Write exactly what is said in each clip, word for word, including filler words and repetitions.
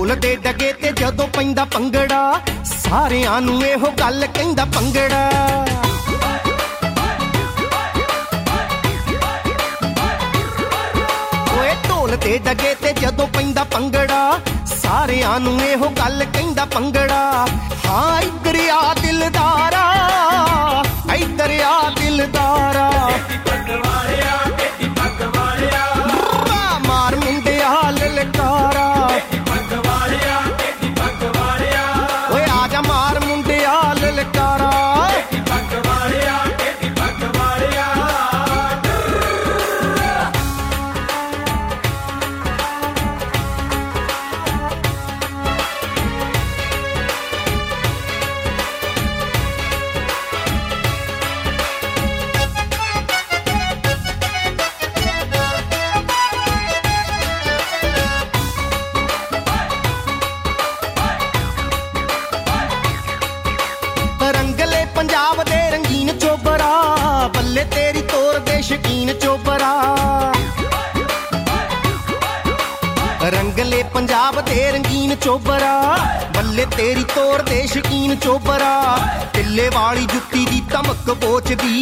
ढोल दे डगे ते जदों पैंदा पंगड़ा सारियां नूं एहो गल कहंदा पंगड़ा। ओए ढोल दे डगे ते जदों पैंदा पंगड़ा सारियां नूं एहो गल कहंदा पंगड़ा। हाँ इधर आ दिलदारा इधर आ दिलदारा मार मुंडिया ललकारा ओए आजा मार मुंडिया ललकारा। रंगले पंजाब दे रंगीन चोबरा बल्ले तेरी तोर दे शकीन चोबरा। रंगले पंजाब दे रंगीन चोबरा बल्ले तेरी तोर दे शकीन चोबरा। टिल्ले वाली जुत्ती दी धमक पोचदी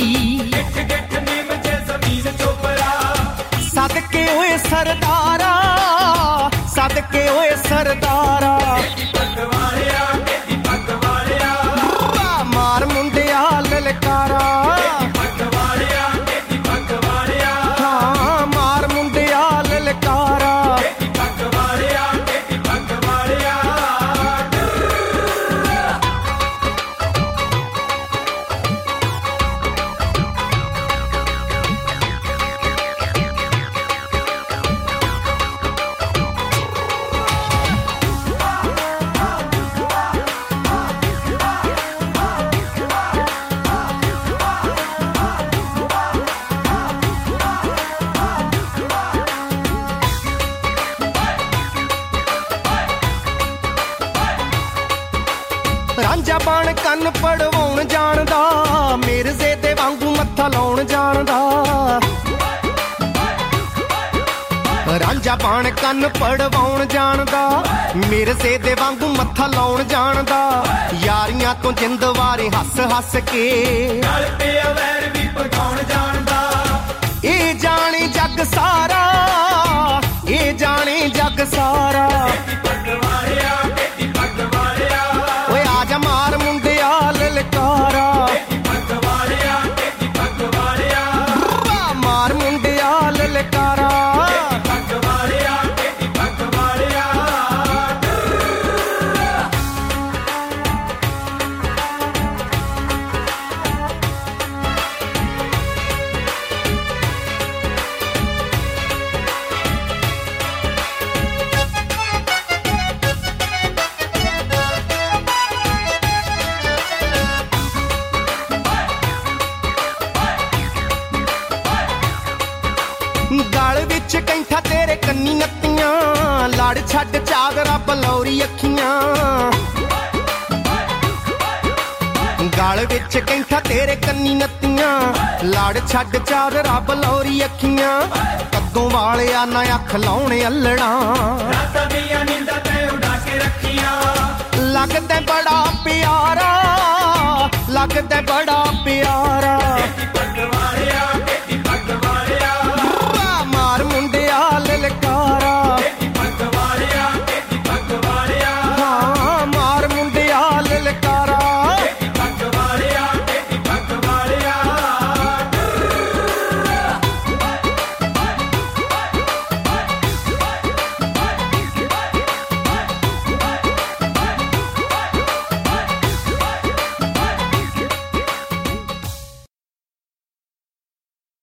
सदके होए सरदारा सदके होए सरदारा मार मुंडिया ललकारा। हाँ मार मुंडिया ललकारा। रांझा बण कन्न पड़वाउण जानदा मिर्जे दे वांगू मत्था लाउण जानदा। रांझा बण कन्न पड़वाउण जानदा मिर्जे दे वांगू मत्था लाउण जानदा। यारियां तो जिंद वारे हस हस के गल ते वैर भी पगाउण जानदा। ए जाने जग सारा ए जाने जग सारा मार मुंडिया ललकारा मार मुंडिया ललकारा। गल विच कैंठा तेरे कन्नी नत्तियां लड़ छड्ड चादरा बलौरी अखियां। गल विच कैंठा तेरे कन्नी नत्तियां लड़ छड्ड चादरा बलौरी अखियां। कद्दों वालिया ना अख लाउणे अल्लड़ा लगदा बड़ा प्यारा लगदा बड़ा प्यारा।